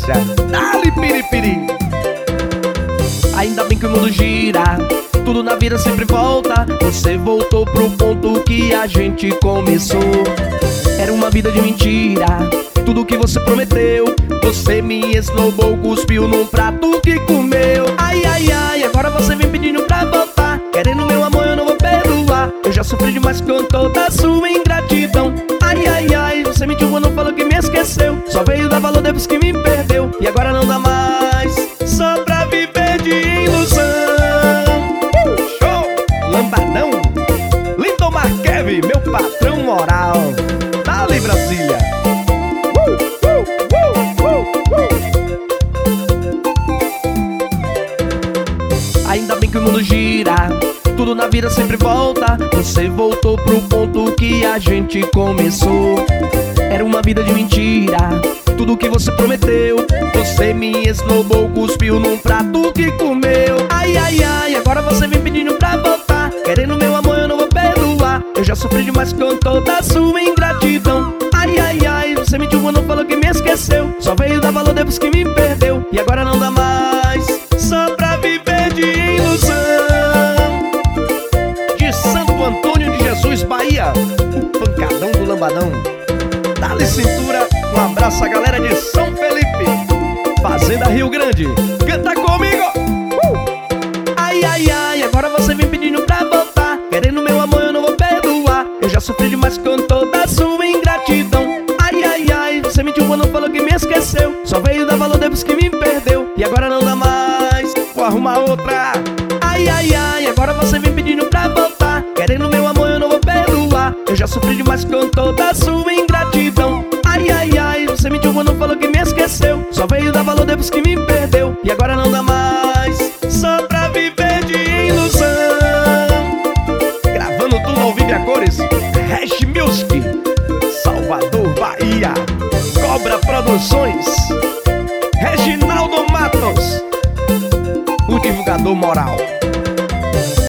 sequência. Dali piripiri. Ainda bem que o mundo gira, tudo na vida sempre volta. Você voltou pro ponto que a gente começou. Era uma vida de mentira, tudo que você prometeu. Você me esnobou, cuspiu num prato que comeu. Ai, ai, ai, agora você vem pedindo pra voltar. Querendo meu amor, eu não vou perdoar. Eu já sofri demais com toda a sua ingratidão. Ai, ai, ai, você mentiu quando falou que me esqueceu. Só veio dar valor depois que me perdeu. E agora não dá mais, só pra viver de ilusão. Show! Lambadão, Lindomar Kevin, meu patrão moral. Dali Brasília. Ainda bem que o mundo gira, tudo na vida sempre volta. Você voltou pro ponto que a gente começou. Era uma vida de mentira, tudo que você prometeu. Você me esnobou, cuspiu num prato que comeu. Ai, ai, ai, agora você vem pedindo pra voltar. Querendo meu amor, eu não vou perdoar. Eu já sofri demais com toda a sua ingratidão. Ai, ai, ai, você mentiu quando falou que me esqueceu. Só veio dar valor depois que me perdeu. E agora não dá mais, só pra viver de ilusão. De Santo Antônio de Jesus, Bahia, o pancadão do lambadão. Dá-lhe cintura, um abraço à galera de São Felipe, Fazenda Rio Grande. Canta comigo! Ai, ai, ai, agora você vem pedindo pra voltar. Querendo meu amor, eu não vou perdoar. Eu já sofri demais com toda a sua ingratidão. Ai, ai, ai, você mentiu quando falou que me esqueceu. Só veio dar valor depois que me perdeu. E agora não dá mais, vou arrumar outra. Ai, ai, ai, agora você vem pedindo pra voltar. Querendo meu amor, eu não vou perdoar. Eu já sofri demais com toda a sua ingratidão. Ai, ai, ai, você mentiu quando falou que me esqueceu. Só veio dar valor depois que me perdeu. E agora não dá mais, só pra viver de ilusão. Gravando tudo ao vivo e a cores, Hash Music, Salvador, Bahia. Cobra Produções, Reginaldo Matos, o divulgador moral.